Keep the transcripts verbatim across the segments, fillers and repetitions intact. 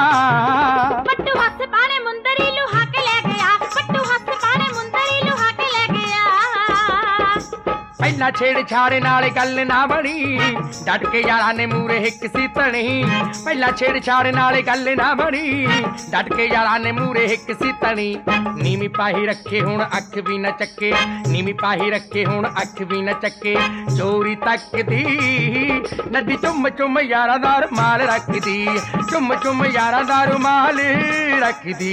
पट्टू हस पाने मुंदरी लुहा के ले गया, पट्टू हस पाने मुंदरी लुहा के ले गया। पहला छेड़छाड़ नाल गल ना बनी, डट के यारा ने मूरे हिक सी तनी। पहला छेड़छाड़ नाल गल ना बनी, डट के यारा ने मूरे हिक सी तनी। नीवी पाही रखे हुण अख भी न चक्के, नीवी पाही रखे हुण अख भी न चक्के। चोरी तकदी नदी चुम चुम यारा दा रुमाल रखदी, चुम चुम यारा दा रुमाल रखदी।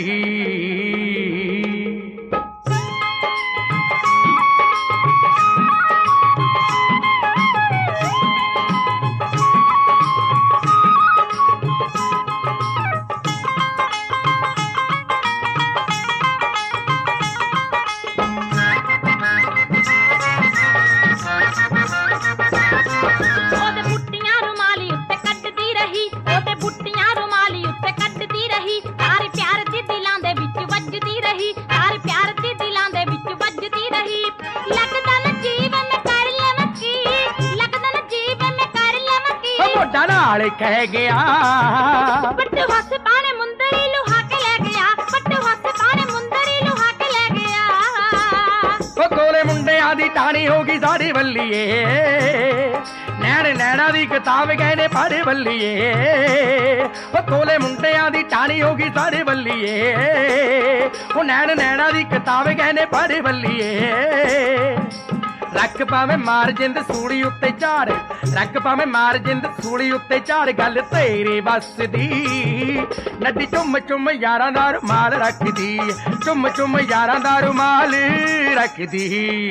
नाल कह गया पट्टू हस पाने मुंदरी लुहा के ले गया, पट्टू हस पाने मुंदरी लुहा के ले गया। ओ कोले मुंडियां दी टाणी होगी साड़ी बल्लीए, नैण नैणा दी किताब कहने पढ़ बल्लीए। ओ कोले मुंडियां दी टाणी होगी साड़ी बल्लीए, ओ नैण नैणा दी किताब कहने पढ़ बल्लीए। रख पावे मार जिंद सूली उत्ते झाड़, रख पावे मार जिंद सूली उत्ते झाड़। गल तेरे बस दी नदी चुम चुम यारां दा रुमाल रखदी, चुम चुम यारां दा रुमाल रखदी।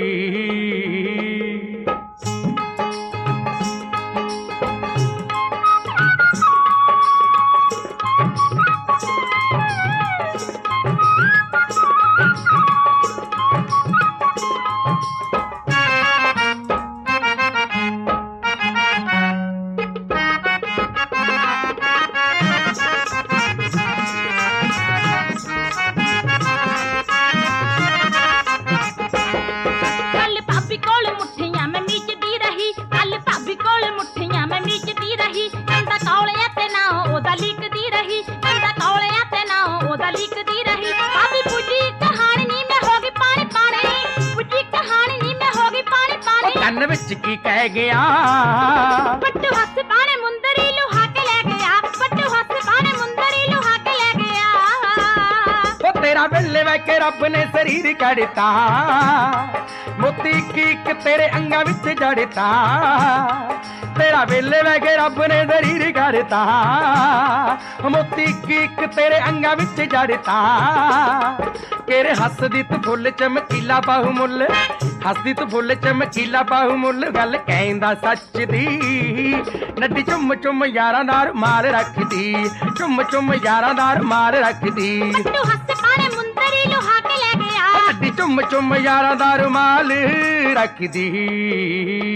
विच की कह गया पट्टू हस पाने मुंदरी लुहा के ले गया, पट्टू हस पाने मुंदरी लुहा के ले गया। ओ तेरा वेले वैके रब ने शरीर कड़ता, मोती कीक तेरे अंगा विच जड़ता। तेरा वेले वैके रब ने शरीर कड़ता, मोती कीक तेरे अंगा विच जड़ता। केरे हसदी तू फुल चमकीला बाहू मुल, हसदी तू फुल चमकीला बाहू मुल। गल कहंदा सच दी नदी चुम चुम यारां दा रुमाल रखदी, चुम चुम यारां दा रुमाल रखदी। पट्टू हस पाने मुंदरी लुहा के ले गया, नदी चुम चुम यारां दा रुमाल रखदी।